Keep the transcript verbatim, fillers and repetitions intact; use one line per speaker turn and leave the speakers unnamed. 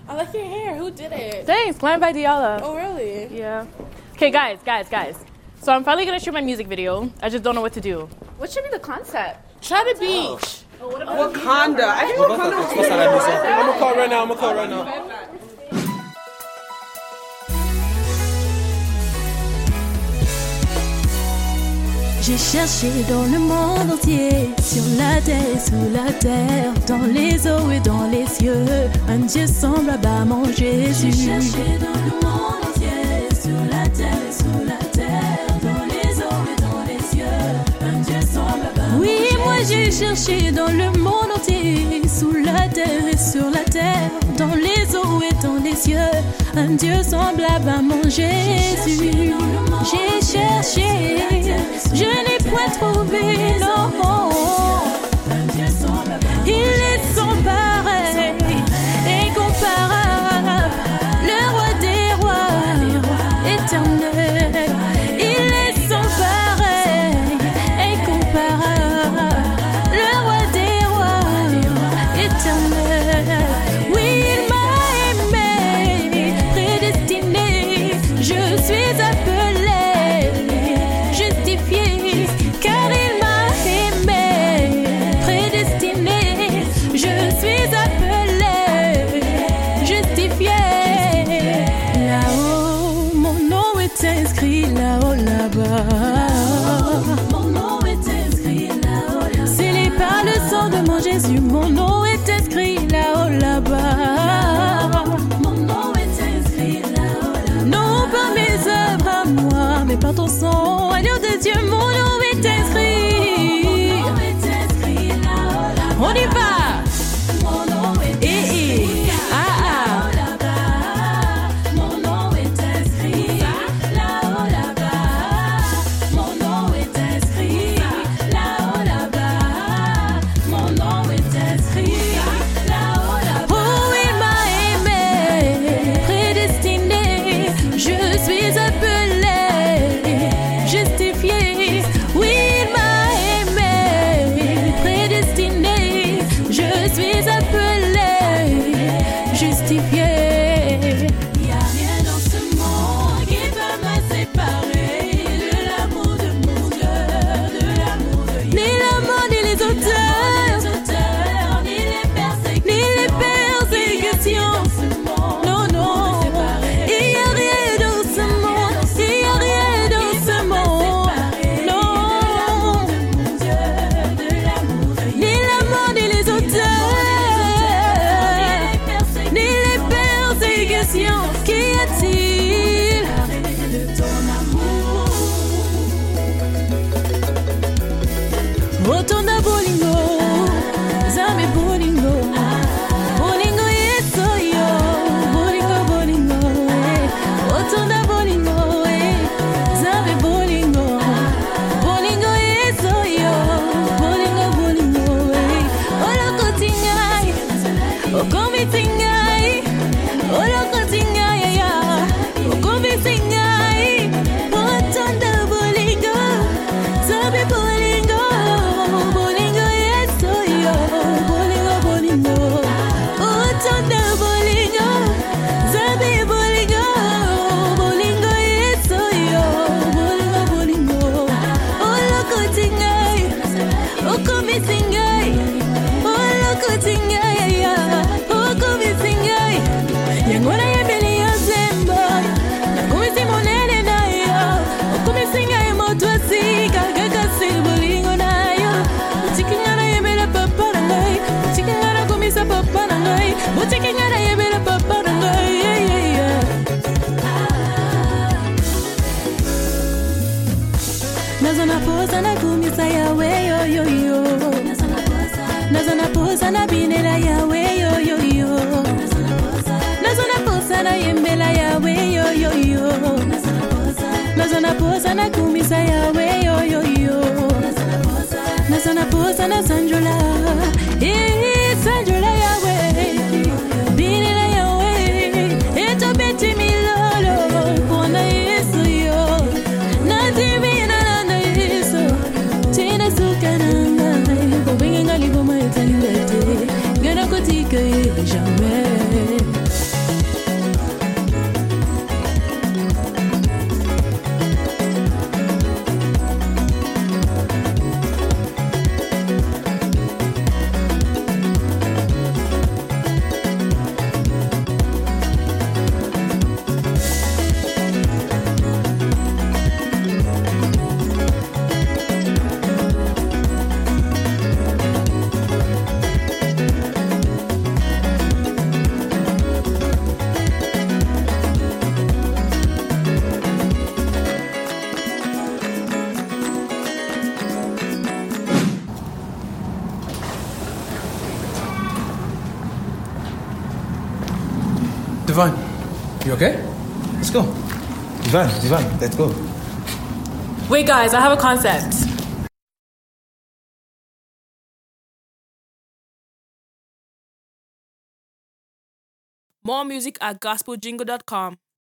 I like your hair. Who did it?
Thanks, Glam by Diala.
Oh, really?
Yeah. Okay, guys, guys, guys. So I'm finally gonna shoot my music video. I just don't know what to do.
What should be the concept? Try the beach.
Oh, what about Wakanda? I think Wakanda was good. I'm gonna call right now. I'm gonna call right now.
J'ai cherché dans le monde entier, sur la terre et sous la terre, dans les eaux et dans les cieux, un Dieu semblable à mon Jésus. J'ai cherché dans le monde entier, sur la terre et sous la terre, dans les eaux et dans les cieux, un Dieu semblable à mon Jésus. Oui, moi j'ai cherché dans le monde entier, sous la terre et sur la terre, dans les eaux et dans les cieux, un Dieu semblable à mon Jésus. J'ai cherché, je n'ai point trouvé, non. Il est sans pareil, incomparable, le roi des rois, éternel. Il est sans pareil, incomparable, le roi des rois, éternel. Oui, il m'a aimé, prédestiné, je suis appelé, justifié, car il m'a aimé, prédestiné, je suis appelé, justifié. Là-haut, mon nom est inscrit, là-haut, là-bas. Mon nom est inscrit, là-haut, là-bas. Scellé par le sang de mon Jésus, mon nom est inscrit, là-haut, là-bas. Mon nom est inscrit, là-haut, là-bas. Non pas mes œuvres à moi, mais par ton sang, agneau de Dieu, mon nom est inscrit. Mon nom est inscrit, là-haut, là-bas. On y va. Mon nom est inscrit, là-haut, là-bas. Mon nom est inscrit, là-haut, là-bas. Mon nom est inscrit, là-haut, là-bas. Mon nom est inscrit, là-haut, là-bas. Oh, il m'a aimé, prédestiné, je suis appelé, justifié. Oui, il m'a aimé, prédestiné, je suis appelé, justifié. Il n'y a rien dans ce monde qui peut me séparer de l'amour de mon Dieu, de l'amour de Dieu. Ni la mort, ni les auteurs, ni les persécutions, ni les persécutions. Non, non, il n'y a rien dans ce monde, il n'y a rien dans ce monde. Non, ni la mort, ni les auteurs, ni les persécutions. Qu'y a-t-il de ton amour? Retourne à Bolingo, Zame Bolingo, Bolingo yeso yo, Bolingo Bolingo, eh. Retourne à Bolingo, eh. Zame Bolingo, Bolingo yeso yo, Bolingo Bolingo, eh. Oloko tingai, okomi tingai, oloko tingai ya, okomi tingai. Retourne à Bolingo, Zame Bolingo, Bolingo yeso yo, Bolingo Bolingo. Retourne à Bolingo, Zame Bolingo, Bolingo yeso yo, Bolingo Bolingo. Oloko tingai, okomi tingai, oloko tingai ya, okomi tingai.
Devon, you okay? Let's go.
Devon, Devon, let's go.
Wait, guys, I have a concept.
More music at gospel jingle dot com.